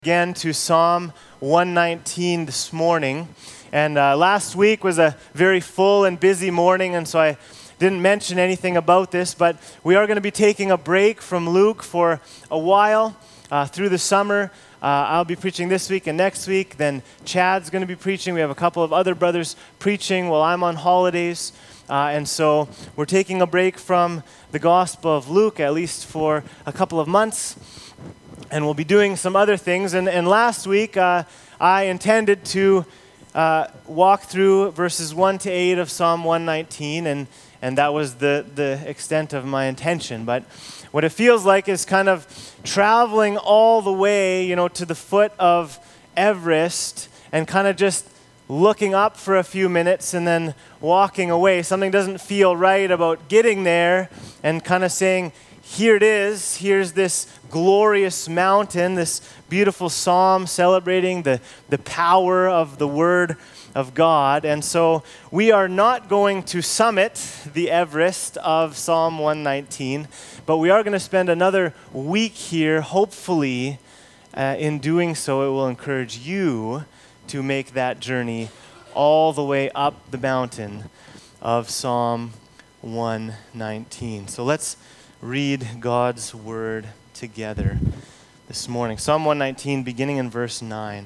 Again to Psalm 119 this morning. And last week was a very full and busy morning, and so I didn't mention anything about this, but we are going to be taking a break from Luke for a while through the summer. I'll be preaching this week and next week. Then Chad's going to be preaching. We have a couple of other brothers preaching while I'm on holidays. And so we're taking a break from the Gospel of Luke, at least for a couple of months. And we'll be doing some other things. And last week, I intended to walk through verses 1 to 8 of Psalm 119, and that was the extent of my intention. But what it feels like is kind of traveling all the way, to the foot of Everest and kind of just looking up for a few minutes and then walking away. Something doesn't feel right about getting there and kind of saying, here it is, here's this glorious mountain, this beautiful psalm celebrating the power of the Word of God. And so we are not going to summit the Everest of Psalm 119, but we are going to spend another week here, hopefully. In doing so, it will encourage you to make that journey all the way up the mountain of Psalm 119. So let's read God's Word together this morning. Psalm 119, beginning in verse 9.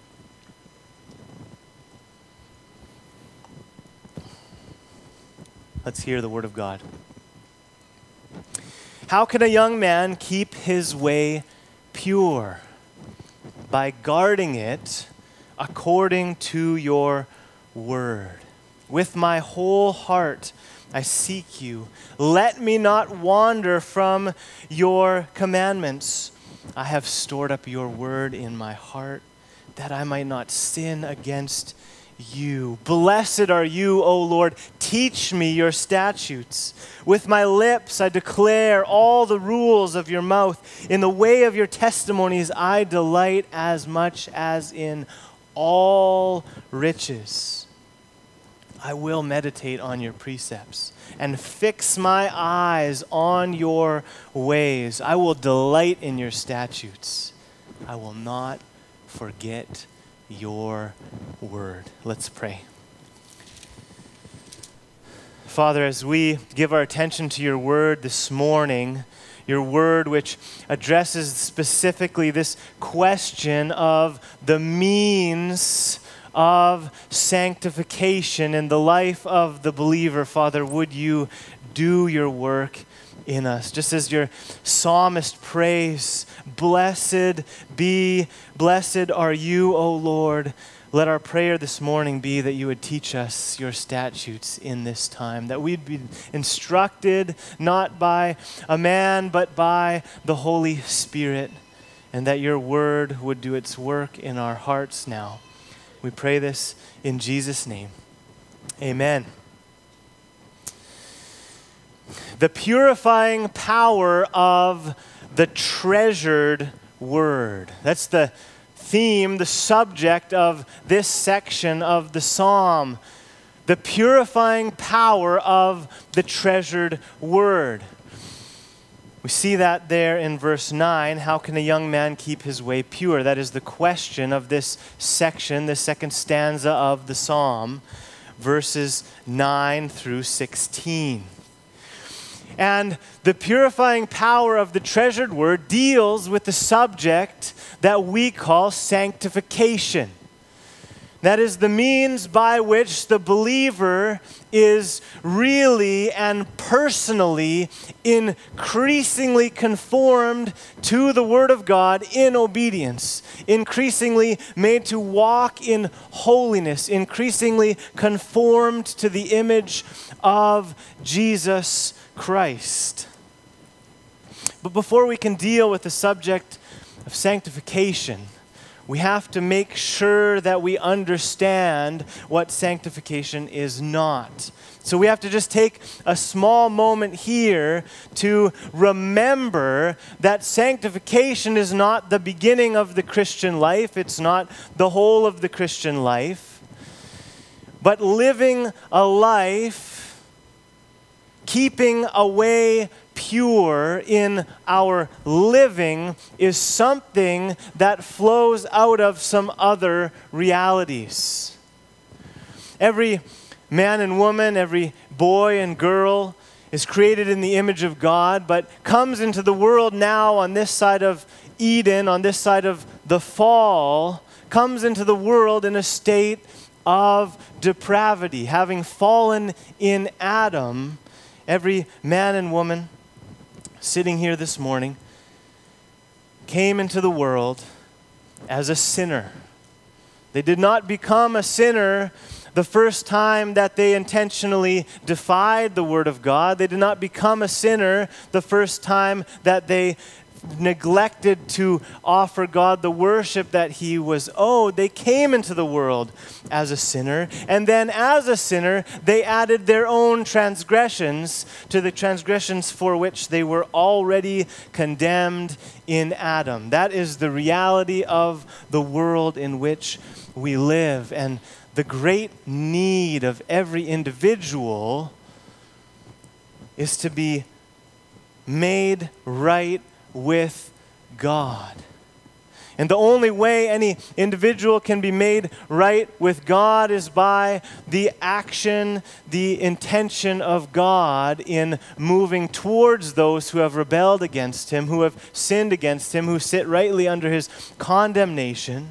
Let's hear the Word of God. How can a young man keep his way pure? By guarding it according to your word. With my whole heart I seek you. Let me not wander from your commandments. I have stored up your word in my heart that I might not sin against you. Blessed are you, O Lord. Teach me your statutes. With my lips I declare all the rules of your mouth. In the way of your testimonies I delight as much as in all riches. I will meditate on your precepts and fix my eyes on your ways. I will delight in your statutes. I will not forget your word. Let's pray. Father, as we give our attention to your word this morning, your word which addresses specifically this question of the means of sanctification in the life of the believer, Father, would you do your work in us? Just as your psalmist prays, blessed are you, O Lord. Let our prayer this morning be that you would teach us your statutes in this time, that we'd be instructed not by a man, but by the Holy Spirit, and that your word would do its work in our hearts now. We pray this in Jesus' name. Amen. The purifying power of the treasured word. That's the theme, the subject of this section of the psalm. The purifying power of the treasured word. We see that there in verse 9. How can a young man keep his way pure? That is the question of this section, the second stanza of the psalm, verses 9 through 16. And the purifying power of the treasured word deals with the subject that we call sanctification. That is the means by which the believer is really and personally increasingly conformed to the Word of God in obedience, increasingly made to walk in holiness, increasingly conformed to the image of Jesus Christ. But before we can deal with the subject of sanctification, we have to make sure that we understand what sanctification is not. So we have to just take a small moment here to remember that sanctification is not the beginning of the Christian life. It's not the whole of the Christian life. But living a life keeping a way pure in our living is something that flows out of some other realities. Every man and woman, every boy and girl is created in the image of God, but comes into the world now on this side of Eden, on this side of the fall, comes into the world in a state of depravity. Having fallen in Adam, every man and woman sitting here this morning came into the world as a sinner. They did not become a sinner the first time that they intentionally defied the Word of God. They did not become a sinner the first time that they neglected to offer God the worship that He was owed. They came into the world as a sinner, and then as a sinner, they added their own transgressions to the transgressions for which they were already condemned in Adam. That is the reality of the world in which we live, and the great need of every individual is to be made right with God. And the only way any individual can be made right with God is by the action, the intention of God in moving towards those who have rebelled against Him, who have sinned against Him, who sit rightly under His condemnation.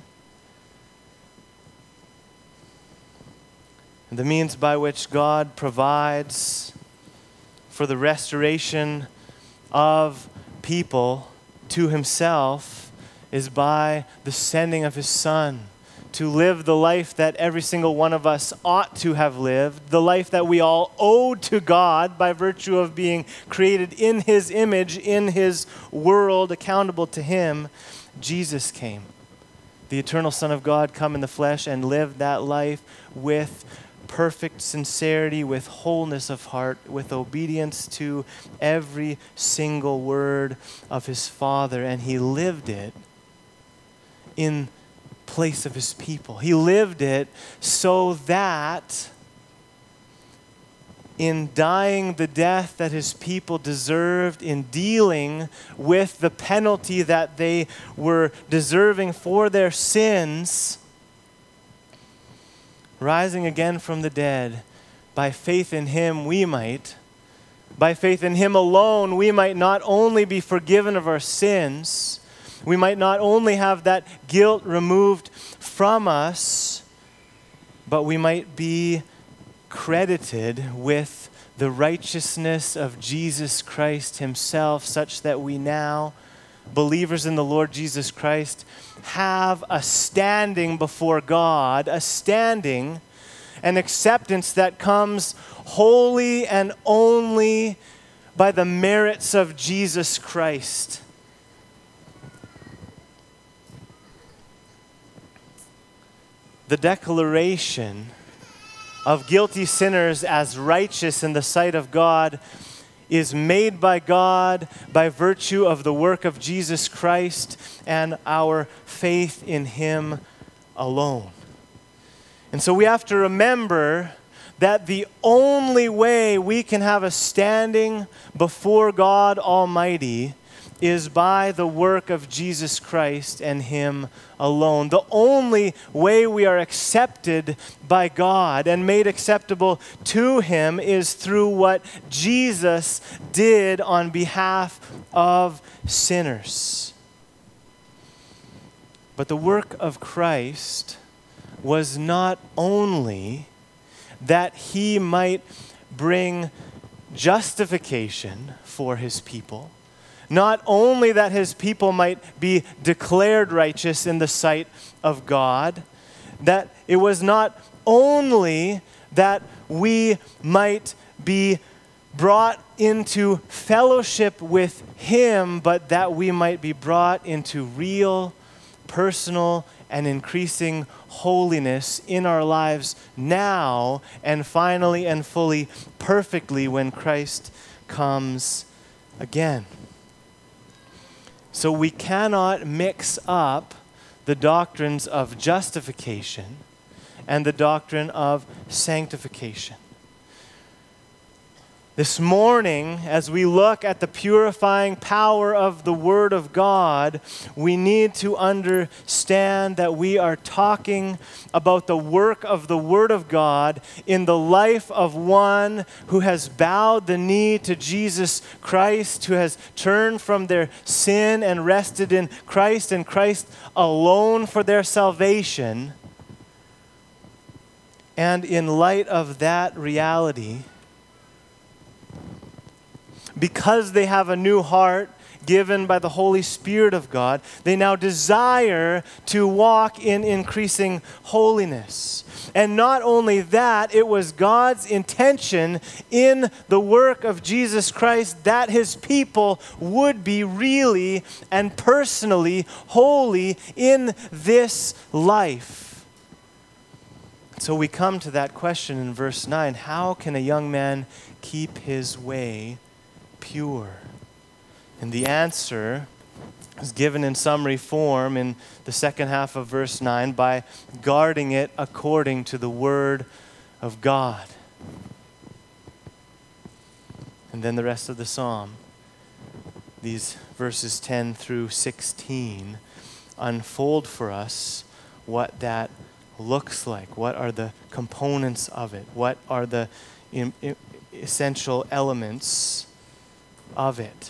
The means by which God provides for the restoration of people to Himself is by the sending of His Son to live the life that every single one of us ought to have lived, the life that we all owe to God by virtue of being created in His image, in His world, accountable to Him. Jesus came, the eternal Son of God, come in the flesh and lived that life with perfect sincerity, with wholeness of heart, with obedience to every single word of His Father. And He lived it in place of His people. He lived it so that in dying the death that His people deserved, in dealing with the penalty that they were deserving for their sins, rising again from the dead, by faith in Him by faith in Him alone, we might not only be forgiven of our sins, we might not only have that guilt removed from us, but we might be credited with the righteousness of Jesus Christ Himself, such that we now, believers in the Lord Jesus Christ, have a standing before God, a standing, an acceptance that comes wholly and only by the merits of Jesus Christ. The declaration of guilty sinners as righteous in the sight of God is made by God by virtue of the work of Jesus Christ and our faith in Him alone. And so we have to remember that the only way we can have a standing before God Almighty is by the work of Jesus Christ and Him alone. The only way we are accepted by God and made acceptable to Him is through what Jesus did on behalf of sinners. But the work of Christ was not only that He might bring justification for His people, not only that His people might be declared righteous in the sight of God, that it was not only that we might be brought into fellowship with Him, but that we might be brought into real, personal, and increasing holiness in our lives now, and finally and fully, perfectly when Christ comes again. So we cannot mix up the doctrines of justification and the doctrine of sanctification. This morning, as we look at the purifying power of the Word of God, we need to understand that we are talking about the work of the Word of God in the life of one who has bowed the knee to Jesus Christ, who has turned from their sin and rested in Christ and Christ alone for their salvation. And in light of that reality, because they have a new heart given by the Holy Spirit of God, they now desire to walk in increasing holiness. And not only that, it was God's intention in the work of Jesus Christ that his people would be really and personally holy in this life. So we come to that question in verse 9. How can a young man keep his way pure? And the answer is given in summary form in the second half of verse 9, by guarding it according to the Word of God. And then the rest of the psalm, these verses 10 through 16, unfold for us what that looks like. What are the components of it? What are the essential elements of it?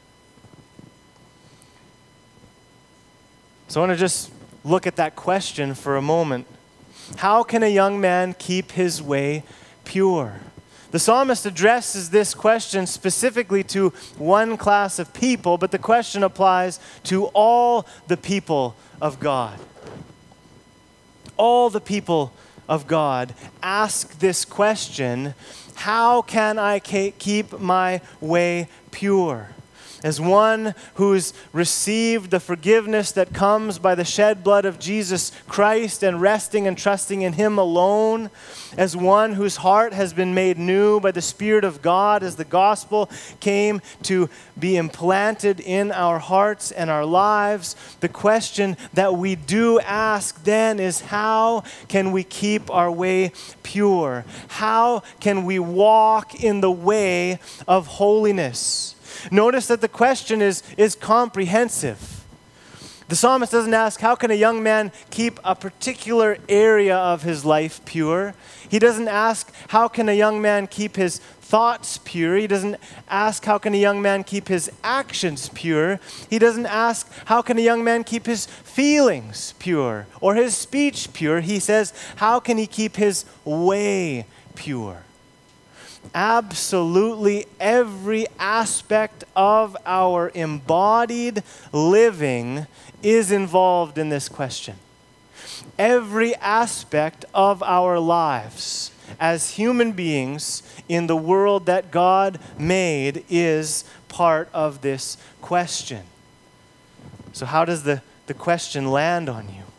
So I want to just look at that question for a moment. How can a young man keep his way pure? The psalmist addresses this question specifically to one class of people, but the question applies to all the people of God. All the people of God ask this question: how can I keep my way pure? As one who's received the forgiveness that comes by the shed blood of Jesus Christ and resting and trusting in him alone, as one whose heart has been made new by the Spirit of God as the gospel came to be implanted in our hearts and our lives, the question that we do ask then is, how can we keep our way pure? How can we walk in the way of holiness? Notice that the question is comprehensive. The psalmist doesn't ask, how can a young man keep a particular area of his life pure? He doesn't ask, how can a young man keep his thoughts pure? He doesn't ask, how can a young man keep his actions pure? He doesn't ask, how can a young man keep his feelings pure or his speech pure? He says, how can he keep his way pure? Absolutely every aspect of our embodied living is involved in this question. Every aspect of our lives as human beings in the world that God made is part of this question. So how does the question land on you?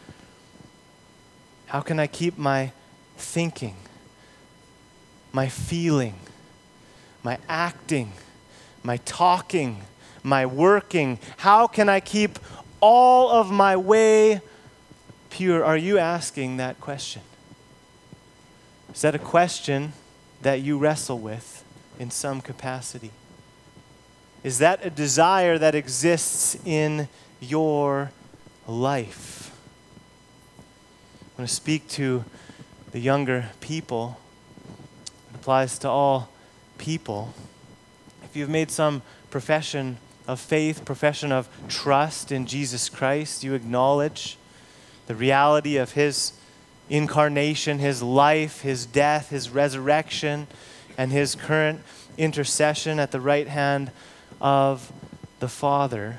How can I keep my thinking, my feeling, my acting, my talking, my working? How can I keep all of my way pure? Are you asking that question? Is that a question that you wrestle with in some capacity? Is that a desire that exists in your life? I want to speak to the younger people. Applies to all people. If you've made some profession of faith, profession of trust in Jesus Christ, you acknowledge the reality of his incarnation, his life, his death, his resurrection, and his current intercession at the right hand of the Father.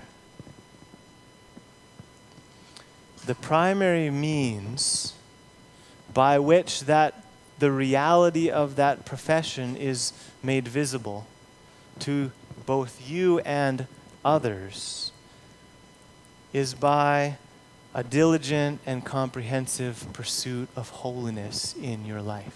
The primary means by which the reality of that profession is made visible to both you and others is by a diligent and comprehensive pursuit of holiness in your life.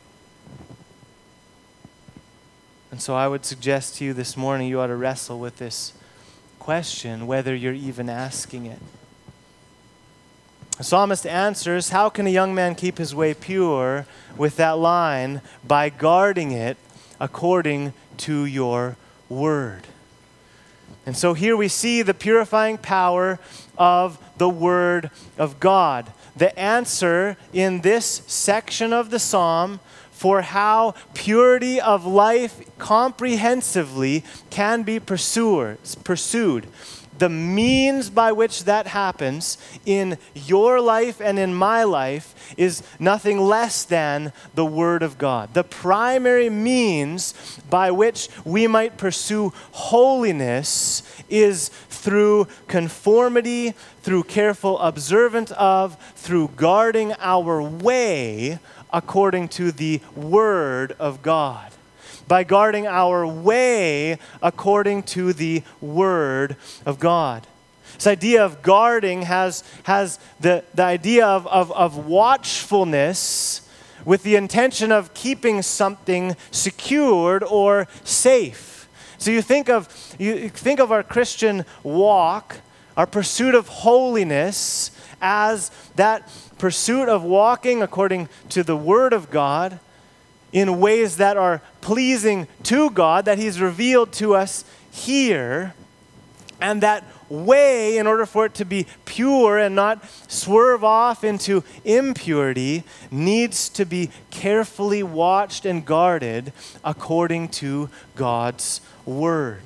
And so I would suggest to you this morning you ought to wrestle with this question, whether you're even asking it. The psalmist answers, how can a young man keep his way pure, with that line, by guarding it according to your word. And so here we see the purifying power of the Word of God. The answer in this section of the psalm for how purity of life comprehensively can be pursued. The means by which that happens in your life and in my life is nothing less than the Word of God. The primary means by which we might pursue holiness is through conformity, through careful observance of, through guarding our way according to the Word of God. By guarding our way according to the Word of God. This idea of guarding has the idea of watchfulness with the intention of keeping something secured or safe. So you think of our Christian walk, our pursuit of holiness, as that pursuit of walking according to the Word of God in ways that are pleasing to God, that He's revealed to us here. And that way, in order for it to be pure and not swerve off into impurity, needs to be carefully watched and guarded according to God's Word.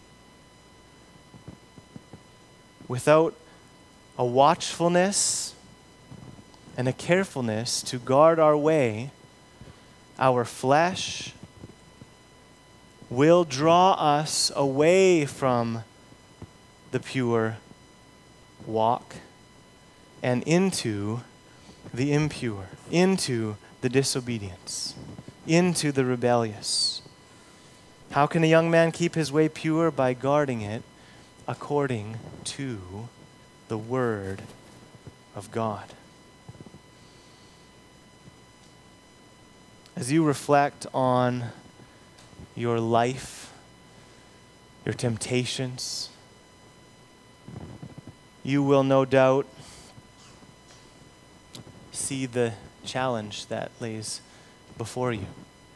Without a watchfulness and a carefulness to guard our way, our flesh will draw us away from the pure walk and into the impure, into the disobedience, into the rebellious. How can a young man keep his way pure? By guarding it according to the Word of God. As you reflect on your life, your temptations, you will no doubt see the challenge that lays before you.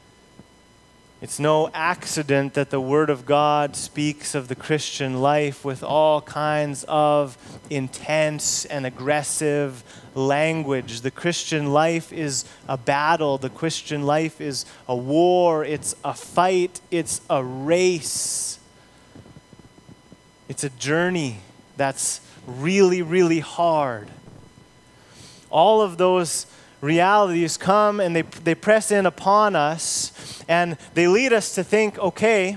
It's no accident that the Word of God speaks of the Christian life with all kinds of intense and aggressive language. The Christian life is a battle. The Christian life is a war. It's a fight. It's a race. It's a journey that's really, really hard. All of those realities come and they press in upon us, and they lead us to think, okay,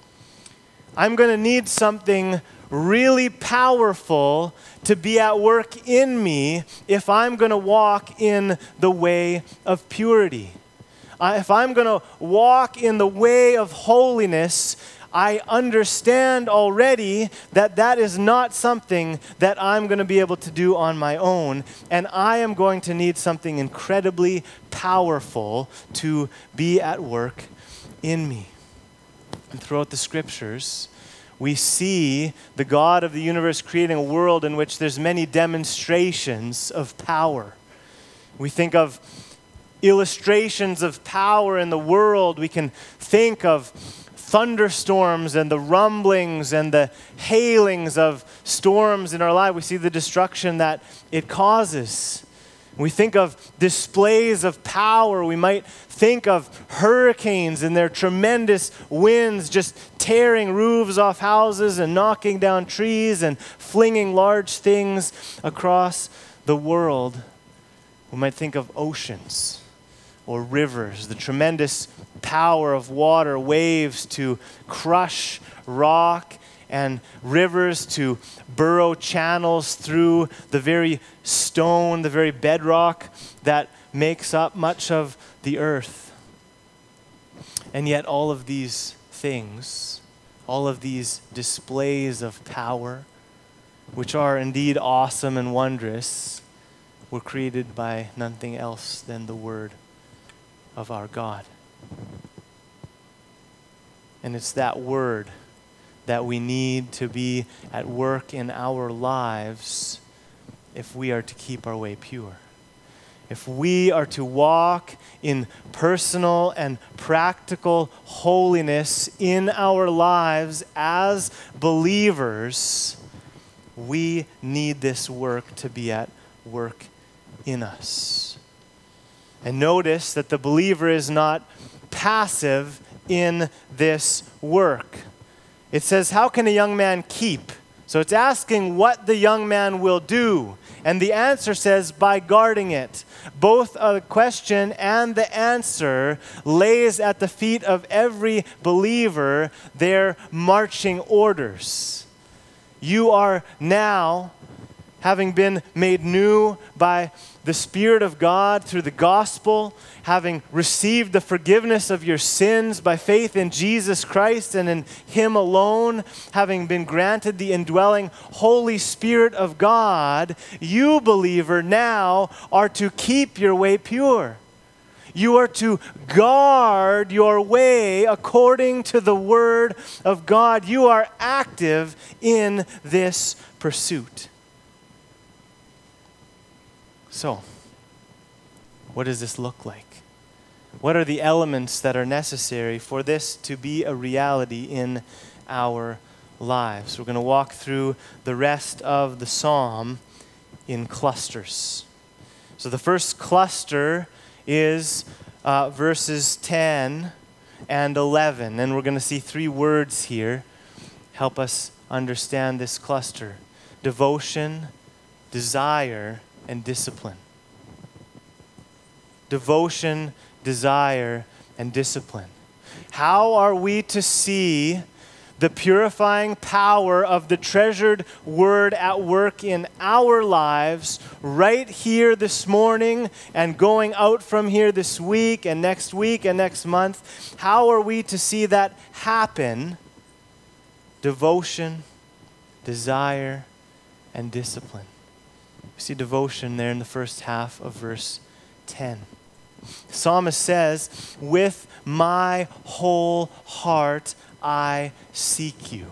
I'm going to need something really powerful to be at work in me if I'm going to walk in the way of purity. If I'm going to walk in the way of holiness, I understand already that that is not something that I'm going to be able to do on my own, and I am going to need something incredibly powerful to be at work in me. And throughout the Scriptures, we see the God of the universe creating a world in which there's many demonstrations of power. We think of illustrations of power in the world. We can think of thunderstorms and the rumblings and the hailings of storms in our life. We see the destruction that it causes. We think of displays of power. We might think of hurricanes and their tremendous winds just tearing roofs off houses and knocking down trees and flinging large things across the world. We might think of oceans or rivers, the tremendous power of water, waves to crush rock, and rivers to burrow channels through the very stone, the very bedrock that makes up much of the earth. And yet all of these things, all of these displays of power, which are indeed awesome and wondrous, were created by nothing else than the Word of our God. And it's that Word that we need to be at work in our lives if we are to keep our way pure. if we are to walk in personal and practical holiness in our lives as believers, we need this work to be at work in us. And notice that the believer is not passive in this work. It says, how can a young man keep? So it's asking what the young man will do. And the answer says, by guarding it. Both the question and the answer lays at the feet of every believer their marching orders. You are now, having been made new by the Spirit of God through the gospel, having received the forgiveness of your sins by faith in Jesus Christ and in Him alone, having been granted the indwelling Holy Spirit of God, you, believer, now are to keep your way pure. You are to guard your way according to the Word of God. You are active in this pursuit. So, what does this look like? What are the elements that are necessary for this to be a reality in our lives? We're going to walk through the rest of the psalm in clusters. So the first cluster is verses 10 and 11. And we're going to see three words here help us understand this cluster: devotion, desire, and discipline. Devotion, desire, and discipline. How are we to see the purifying power of the treasured word at work in our lives right here this morning and going out from here this week and next month? How are we to see that happen? Devotion, desire, and discipline. We see devotion there in the first half of verse 10. The psalmist says, with my whole heart I seek you.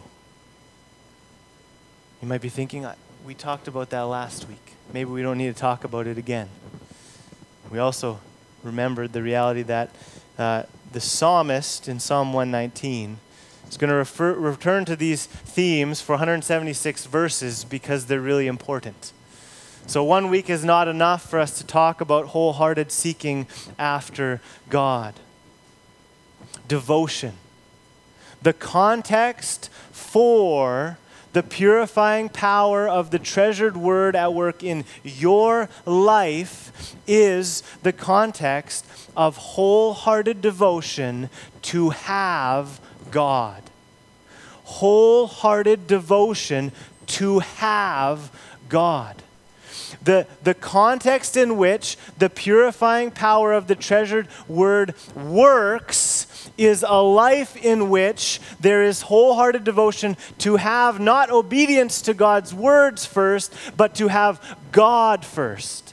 You might be thinking, we talked about that last week. Maybe we don't need to talk about it again. We also remembered the reality that the psalmist in Psalm 119 is going to return to these themes for 176 verses because they're really important. So 1 week is not enough for us to talk about wholehearted seeking after God. Devotion. The context for the purifying power of the treasured word at work in your life is the context of wholehearted devotion to have God. Wholehearted devotion to have God. The context in which the purifying power of the treasured word works is a life in which there is wholehearted devotion to have not obedience to God's words first, but to have God first.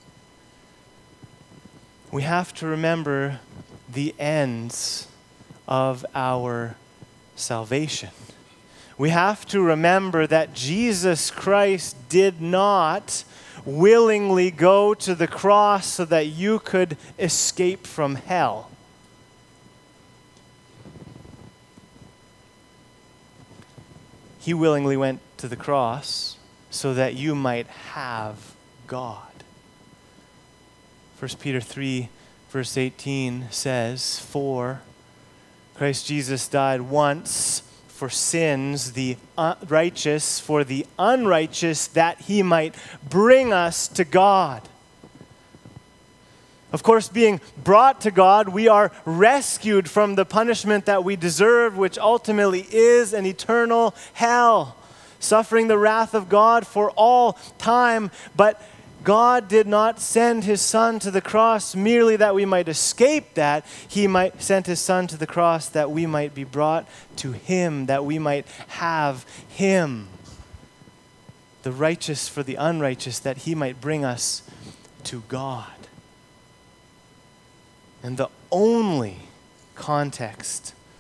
We have to remember the ends of our salvation. We have to remember that Jesus Christ did not willingly go to the cross so that you could escape from hell. He willingly went to the cross so that you might have God. 1 Peter 3, verse 18 says, "For Christ Jesus died once for sins, the righteous for the unrighteous, that he might bring us to God." Of course, being brought to God, we are rescued from the punishment that we deserve, which ultimately is an eternal hell, suffering the wrath of God for all time. But God did not send his Son to the cross merely that we might escape that. He sent his Son to the cross that we might be brought to him, that we might have him. The righteous for the unrighteous, that he might bring us to God. And the only context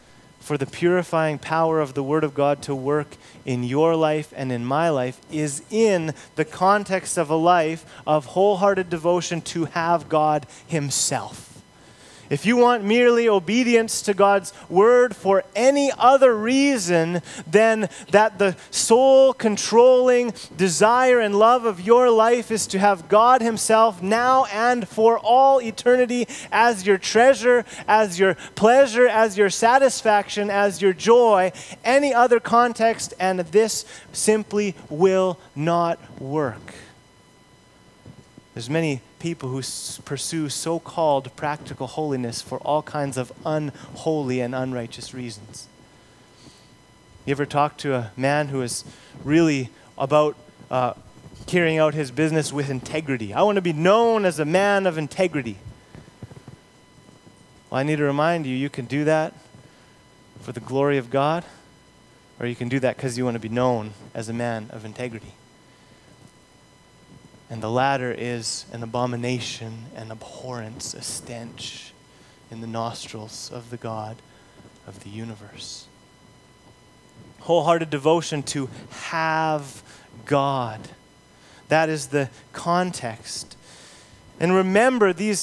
for the purifying power of the Word of God to work in your life and in my life is in the context of a life of wholehearted devotion to have God Himself. If you want merely obedience to God's word for any other reason than that the sole controlling desire and love of your life is to have God Himself now and for all eternity as your treasure, as your pleasure, as your satisfaction, as your joy, any other context, and this simply will not work. There's many people who pursue so-called practical holiness for all kinds of unholy and unrighteous reasons. You ever talk to a man who is really about carrying out his business with integrity? I want to be known as a man of integrity. Well, I need to remind you, you can do that for the glory of God, or you can do that because you want to be known as a man of integrity. And the latter is an abomination, an abhorrence, a stench in the nostrils of the God of the universe. Wholehearted devotion to have God. That is the context. And remember, these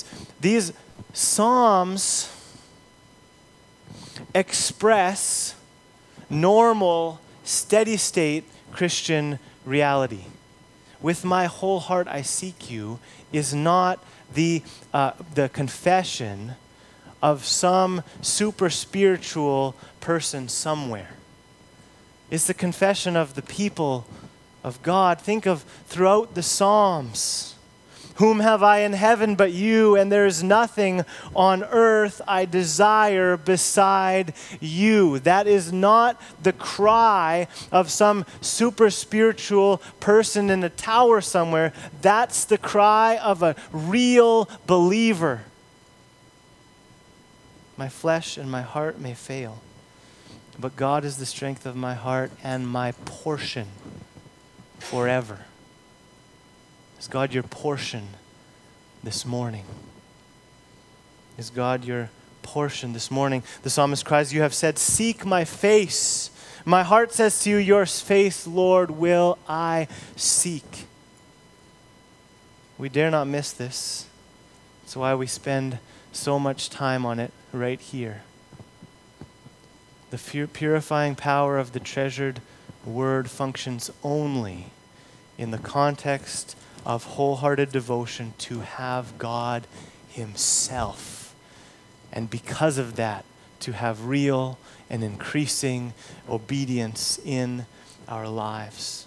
Psalms express normal, steady-state Christian reality. With my whole heart I seek you is not the confession of some super spiritual person somewhere. It's the confession of the people of God. Think of throughout the Psalms. Whom have I in heaven but you, and there is nothing on earth I desire beside you. That is not the cry of some super spiritual person in a tower somewhere. That's the cry of a real believer. My flesh and my heart may fail, but God is the strength of my heart and my portion forever. Is God your portion this morning? Is God your portion this morning? The psalmist cries, you have said, seek my face. My heart says to you, your face, Lord, will I seek. We dare not miss this. That's why we spend so much time on it right here. The purifying power of the treasured word functions only in the context of wholehearted devotion to have God Himself. And because of that, to have real and increasing obedience in our lives.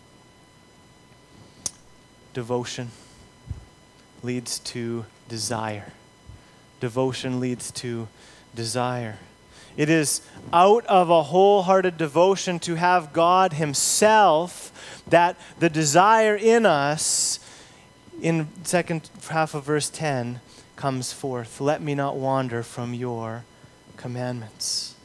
Devotion leads to desire. Devotion leads to desire. It is out of a wholehearted devotion to have God Himself that the desire in us, in second half of verse 10, comes forth. Let me not wander from your commandments.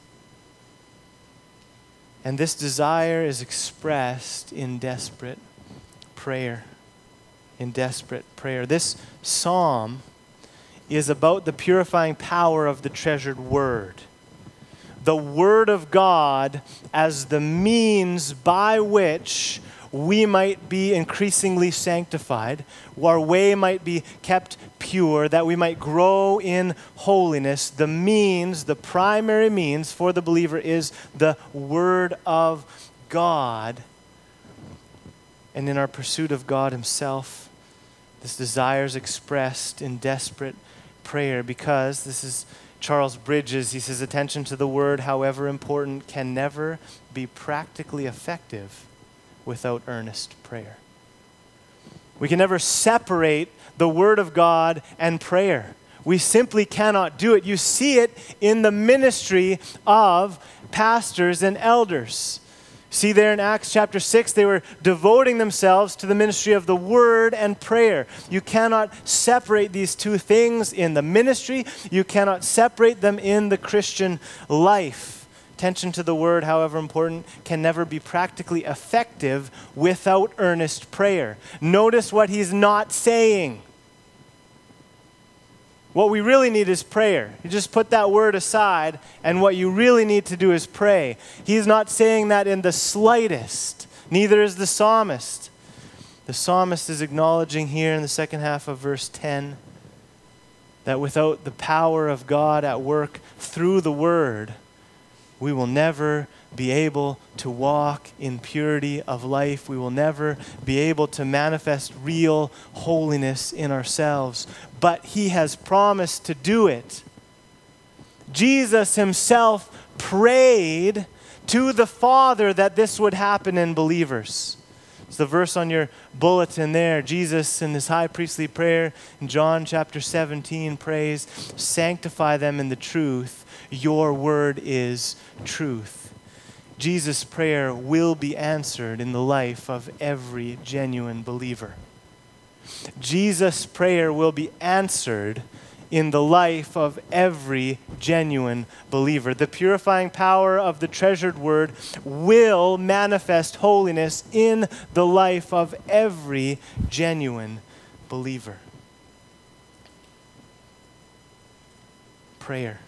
And this desire is expressed in desperate prayer. In desperate prayer. This psalm is about the purifying power of the treasured word. The Word of God as the means by which we might be increasingly sanctified, our way might be kept pure, that we might grow in holiness. The means, the primary means for the believer is the Word of God. And in our pursuit of God Himself, this desire is expressed in desperate prayer, because this is Charles Bridges. He says, attention to the word, however important, can never be practically effective without earnest prayer. We can never separate the Word of God and prayer. We simply cannot do it. You see it in the ministry of pastors and elders. See there in Acts chapter 6, they were devoting themselves to the ministry of the Word and prayer. You cannot separate these two things in the ministry. You cannot separate them in the Christian life. Attention to the Word, however important, can never be practically effective without earnest prayer. Notice what he's not saying. What we really need is prayer. You just put that word aside, and what you really need to do is pray. He's not saying that in the slightest. Neither is the psalmist. The psalmist is acknowledging here in the second half of verse 10 that without the power of God at work through the word, we will never be able to walk in purity of life. We will never be able to manifest real holiness in ourselves. But he has promised to do it. Jesus himself prayed to the Father that this would happen in believers. It's the verse on your bulletin there. Jesus in this high priestly prayer in John chapter 17 prays, "Sanctify them in the truth. Your word is truth." Jesus' prayer will be answered in the life of every genuine believer. Jesus' prayer will be answered in the life of every genuine believer. The purifying power of the treasured word will manifest holiness in the life of every genuine believer. Prayer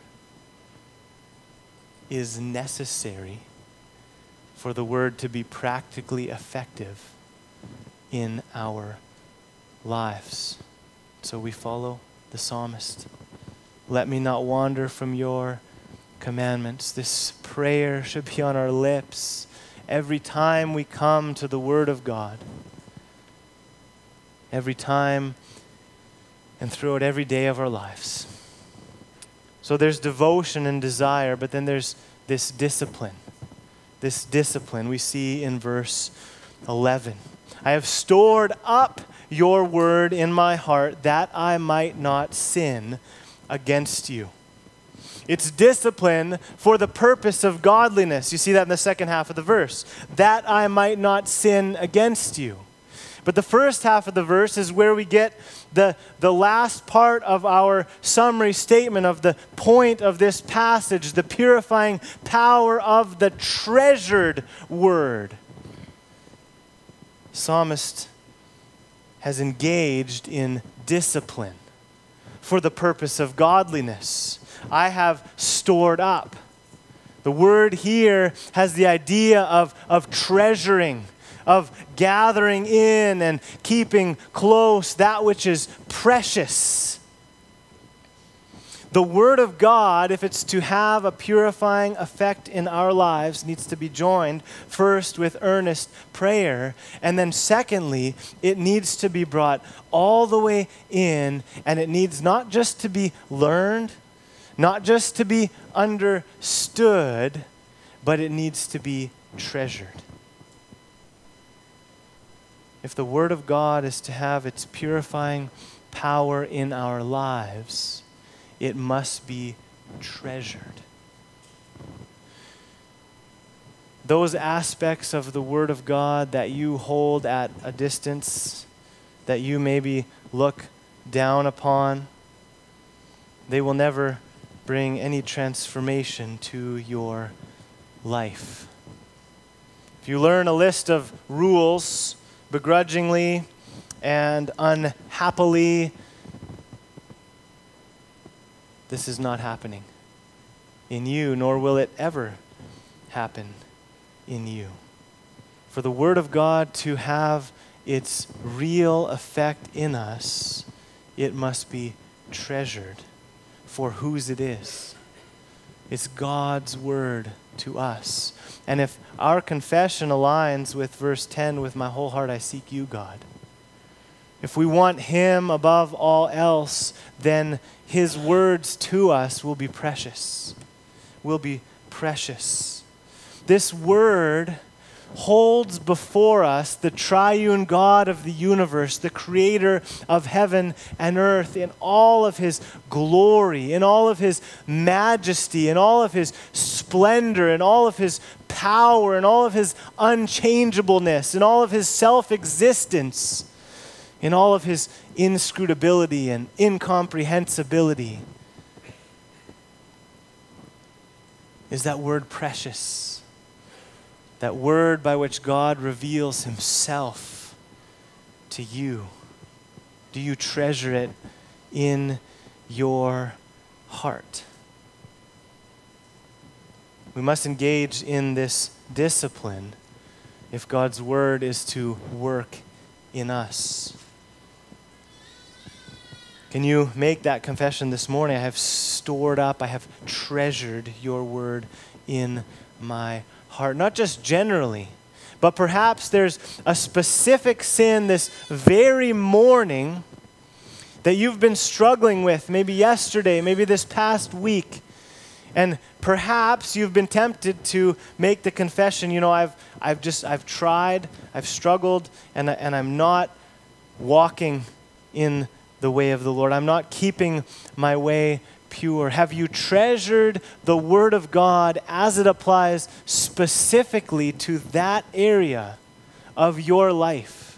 is necessary for the word to be practically effective in our lives. So we follow the psalmist. Let me not wander from your commandments. This prayer should be on our lips every time we come to the word of God. Every time and throughout every day of our lives. So there's devotion and desire, but then there's this discipline. This discipline we see in verse 11. I have stored up your word in my heart that I might not sin against you. It's discipline for the purpose of godliness. You see that in the second half of the verse. That I might not sin against you. But the first half of the verse is where we get the last part of our summary statement of the point of this passage, the purifying power of the treasured word. Psalmist has engaged in discipline for the purpose of godliness. I have stored up. The word here has the idea of treasuring, of gathering in and keeping close that which is precious. The Word of God, if it's to have a purifying effect in our lives, needs to be joined first with earnest prayer. And then secondly, it needs to be brought all the way in, and it needs not just to be learned, not just to be understood, but it needs to be treasured. If the Word of God is to have its purifying power in our lives, it must be treasured. Those aspects of the Word of God that you hold at a distance, that you maybe look down upon, they will never bring any transformation to your life. If you learn a list of rules begrudgingly and unhappily, this is not happening in you, nor will it ever happen in you. For the Word of God to have its real effect in us, it must be treasured for whose it is. It's God's Word to us. And if our confession aligns with verse 10, with my whole heart I seek you, God. If we want Him above all else, then His words to us will be precious. Will be precious. This Word holds before us the triune God of the universe, the creator of heaven and earth, in all of His glory, in all of His majesty, in all of His splendor, in all of His power, in all of His unchangeableness, in all of His self-existence, in all of His inscrutability and incomprehensibility. Is that word precious? That word by which God reveals Himself to you. Do you treasure it in your heart. We must engage in this discipline if God's word is to work in us. Can you make that confession this morning? I have stored up, I have treasured your word in my heart. Not just generally, but perhaps there's a specific sin this very morning that you've been struggling with, maybe yesterday, maybe this past week. And perhaps you've been tempted to make the confession, I've tried, I've struggled, and I'm not walking in the way of the Lord. I'm not keeping my way pure. Have you treasured the Word of God as it applies specifically to that area of your life?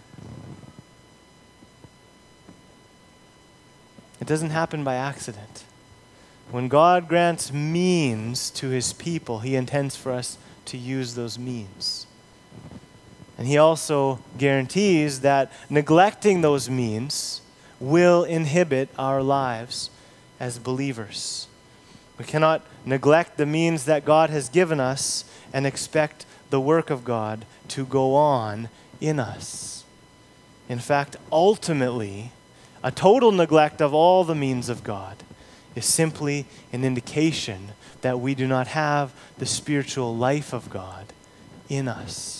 It doesn't happen by accident. When God grants means to his people, he intends for us to use those means. And he also guarantees that neglecting those means will inhibit our lives as believers. We cannot neglect the means that God has given us and expect the work of God to go on in us. In fact, ultimately, a total neglect of all the means of God is simply an indication that we do not have the spiritual life of God in us.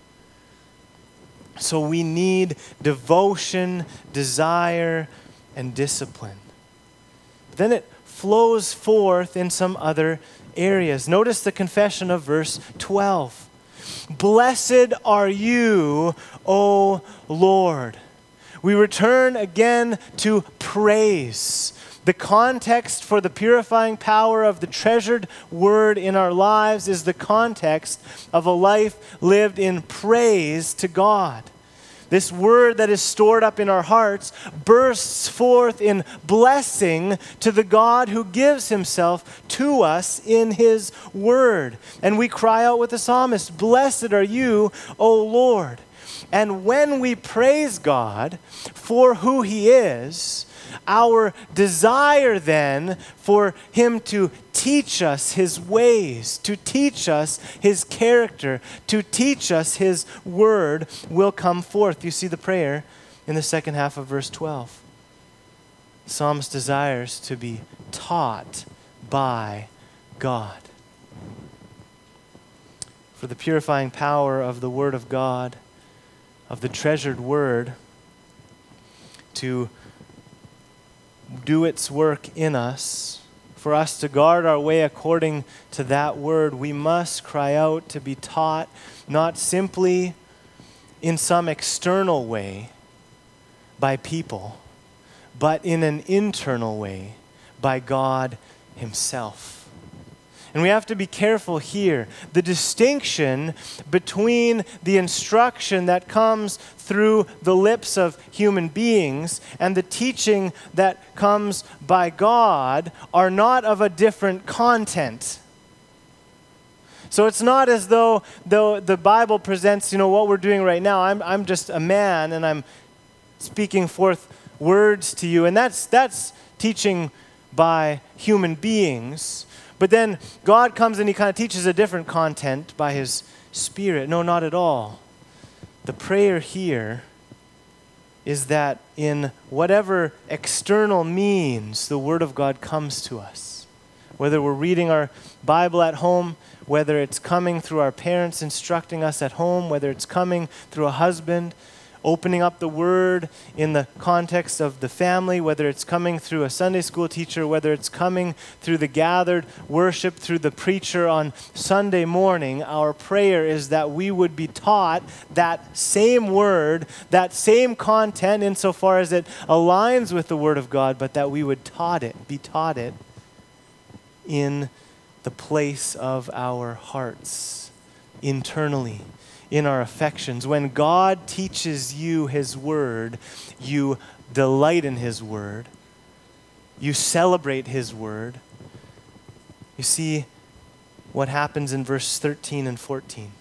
So we need devotion, desire, and discipline. Then it flows forth in some other areas. Notice the confession of verse 12. Blessed are you, O Lord. We return again to praise. The context for the purifying power of the treasured word in our lives is the context of a life lived in praise to God. This word that is stored up in our hearts bursts forth in blessing to the God who gives himself to us in his word. And we cry out with the psalmist, "Blessed are you, O Lord." And when we praise God for who he is, our desire then for him to teach us his ways, to teach us his character, to teach us his word will come forth. You see the prayer in the second half of verse 12. The psalmist desires to be taught by God. For the purifying power of the word of God, of the treasured word, to do its work in us, for us to guard our way according to that word, we must cry out to be taught not simply in some external way by people, but in an internal way by God himself. And we have to be careful here. The distinction between the instruction that comes through the lips of human beings and the teaching that comes by God are not of a different content. So it's not as though the Bible presents, what we're doing right now. I'm just a man and I'm speaking forth words to you. And that's teaching by human beings. But then God comes and he kind of teaches a different content by his Spirit. No, not at all. The prayer here is that in whatever external means the Word of God comes to us, whether we're reading our Bible at home, whether it's coming through our parents instructing us at home, whether it's coming through a husband opening up the Word in the context of the family, whether it's coming through a Sunday school teacher, whether it's coming through the gathered worship, through the preacher on Sunday morning, our prayer is that we would be taught that same Word, that same content insofar as it aligns with the Word of God, but that we would be taught it in the place of our hearts, internally, in our affections. When God teaches you his word, you delight in his word. You celebrate his word. You see what happens in verse 13 and 14.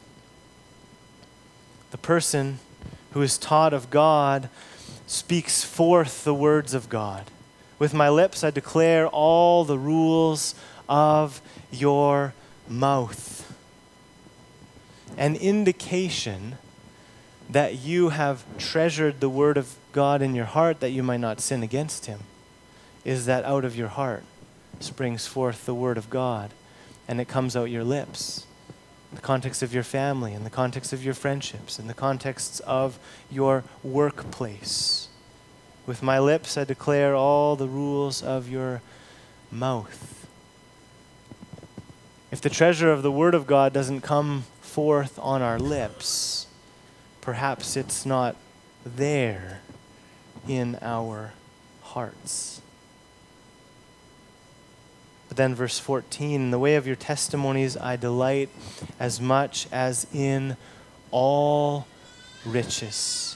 The person who is taught of God speaks forth the words of God With my lips I declare all the rules of your mouth. An indication that you have treasured the word of God in your heart that you might not sin against him is that out of your heart springs forth the word of God, and it comes out your lips. In the context of your family, in the context of your friendships, in the context of your workplace. With my lips I declare all the rules of your mouth. If the treasure of the word of God doesn't come forth on our lips, perhaps it's not there in our hearts. But then verse 14, in the way of your testimonies I delight as much as in all riches.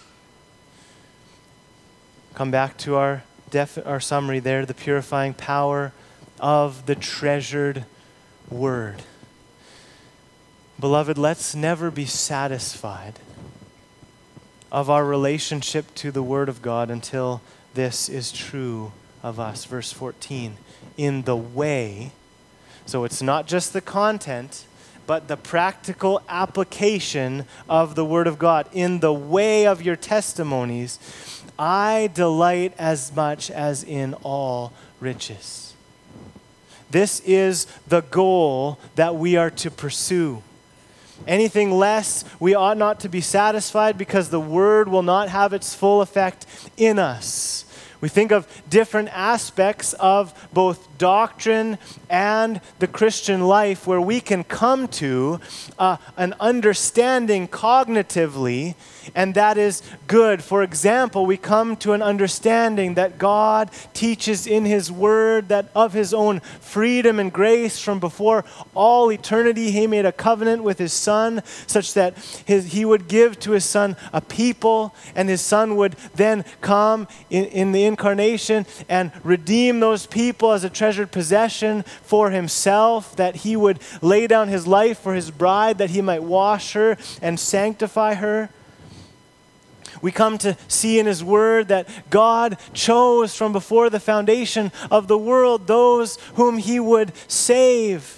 Come back to our summary there, the purifying power of the treasured word. Beloved, let's never be satisfied of our relationship to the word of God until this is true of us. Verse 14, in the way, so it's not just the content, but the practical application of the word of God. In the way of your testimonies, I delight as much as in all riches. This is the goal that we are to pursue. Anything less, we ought not to be satisfied because the word will not have its full effect in us. We think of different aspects of both doctrine and the Christian life where we can come to an understanding cognitively, and that is good. For example, we come to an understanding that God teaches in his word that of his own freedom and grace from before all eternity he made a covenant with his Son such that he would give to his Son a people, and his Son would then come in the incarnation and redeem those people as a treasured possession for himself, that he would lay down his life for his bride, that he might wash her and sanctify her. We come to see in his word that God chose from before the foundation of the world those whom he would save.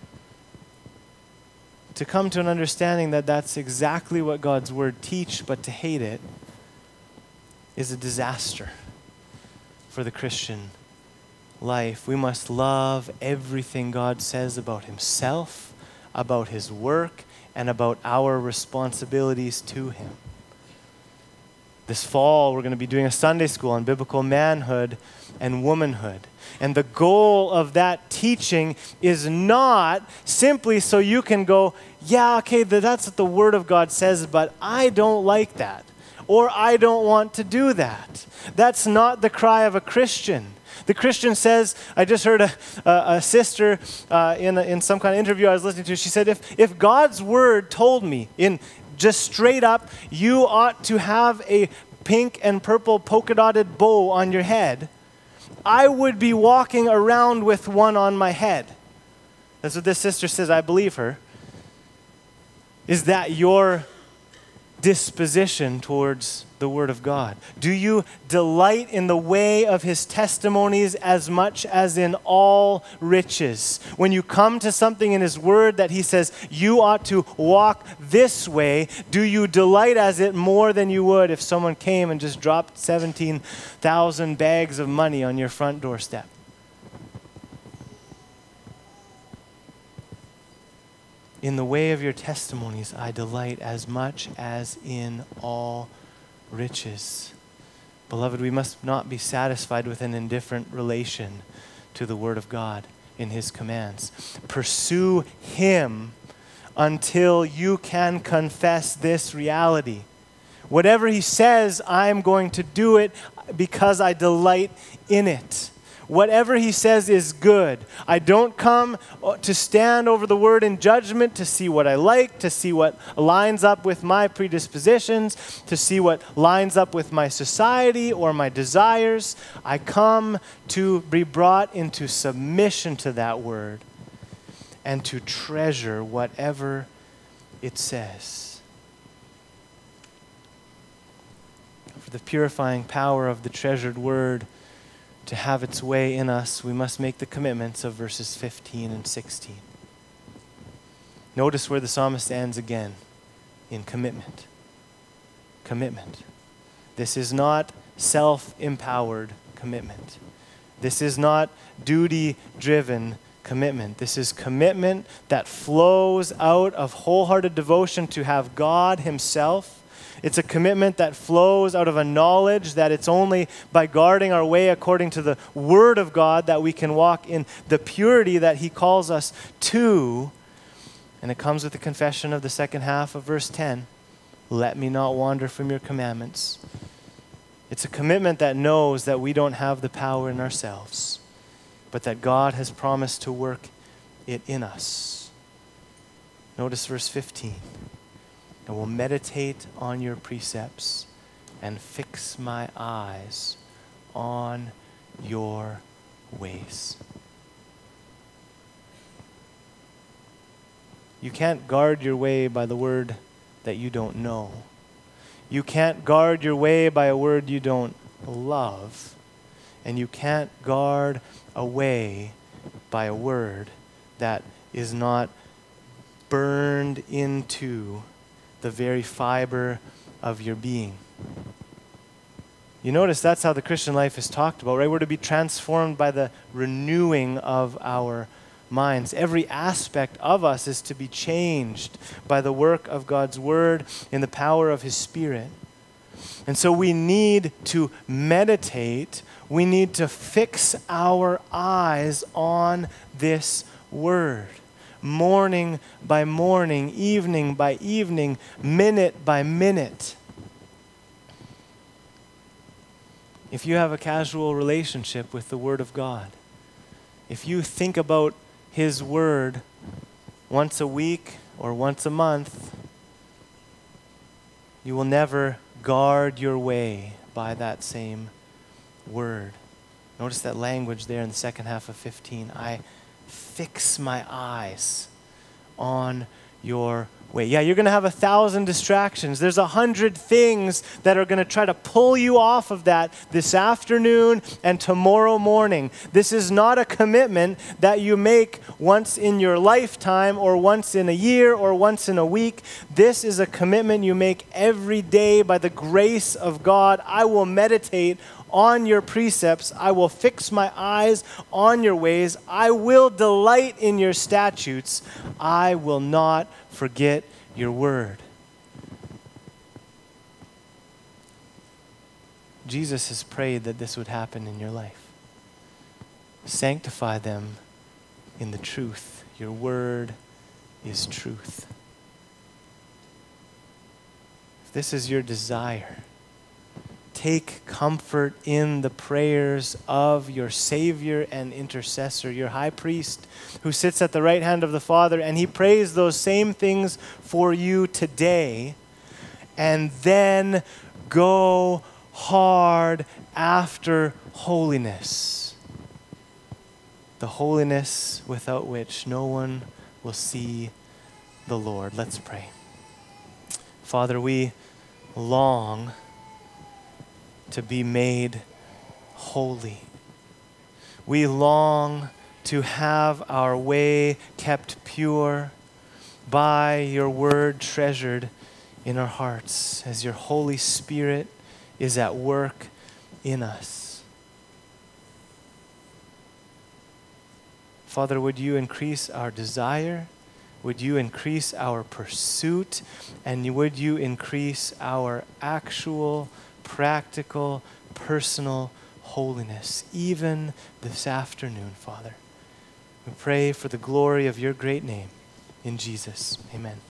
To come to an understanding that that's exactly what God's word teaches, but to hate it is a disaster for the Christian life. We must love everything God says about himself, about his work, and about our responsibilities to him. This fall, we're going to be doing a Sunday school on biblical manhood and womanhood. And the goal of that teaching is not simply so you can go, yeah, okay, that's what the Word of God says, but I don't like that. Or I don't want to do that. That's not the cry of a Christian. The Christian says, I just heard a sister in some kind of interview I was listening to, she said, if God's Word told me in just straight up, you ought to have a pink and purple polka dotted bow on your head, I would be walking around with one on my head. That's what this sister says. I believe her. Is that your disposition towards the Word of God? Do you delight in the way of his testimonies as much as in all riches? When you come to something in his word that he says you ought to walk this way, do you delight as it more than you would if someone came and just dropped 17,000 bags of money on your front doorstep? In the way of your testimonies, I delight as much as in all riches. Beloved, we must not be satisfied with an indifferent relation to the Word of God in his commands. Pursue him until you can confess this reality. Whatever he says, I'm going to do it because I delight in it. Whatever he says is good. I don't come to stand over the word in judgment to see what I like, to see what lines up with my predispositions, to see what lines up with my society or my desires. I come to be brought into submission to that word and to treasure whatever it says. For the purifying power of the treasured word to have its way in us, we must make the commitments of verses 15 and 16. Notice where the psalmist ends again, in commitment. Commitment. This is not self-empowered commitment. This is not duty-driven commitment. This is commitment that flows out of wholehearted devotion to have God himself. It's a commitment that flows out of a knowledge that it's only by guarding our way according to the Word of God that we can walk in the purity that he calls us to. And it comes with the confession of the second half of verse 10. Let me not wander from your commandments. It's a commitment that knows that we don't have the power in ourselves, but that God has promised to work it in us. Notice verse 15. I will meditate on your precepts and fix my eyes on your ways. You can't guard your way by the word that you don't know. You can't guard your way by a word you don't love. And you can't guard a way by a word that is not burned into the very fiber of your being. You notice that's how the Christian life is talked about, right? We're to be transformed by the renewing of our minds. Every aspect of us is to be changed by the work of God's Word in the power of His Spirit. And so we need to meditate. We need to fix our eyes on this Word. Morning by morning, evening by evening, minute by minute. If you have a casual relationship with the Word of God, if you think about His Word once a week or once a month, you will never guard your way by that same Word. Notice that language there in the second half of 15. I fix my eyes on your way. Yeah, you're going to have 1,000 distractions. There's 100 things that are going to try to pull you off of that this afternoon and tomorrow morning. This is not a commitment that you make once in your lifetime or once in a year or once in a week. This is a commitment you make every day by the grace of God. I will meditate on your precepts. I will fix my eyes on your ways. I will delight in your statutes. I will not forget your word. Jesus has prayed that this would happen in your life. Sanctify them in the truth. Your word is truth. If this is your desire, take comfort in the prayers of your Savior and intercessor, your high priest, who sits at the right hand of the Father, and he prays those same things for you today. And then go hard after holiness. The holiness without which no one will see the Lord. Let's pray. Father, we long to be made holy. We long to have our way kept pure by your word treasured in our hearts as your Holy Spirit is at work in us. Father, would you increase our desire? Would you increase our pursuit? And would you increase our actual practical, personal holiness, even this afternoon, Father. We pray for the glory of your great name. In Jesus, amen.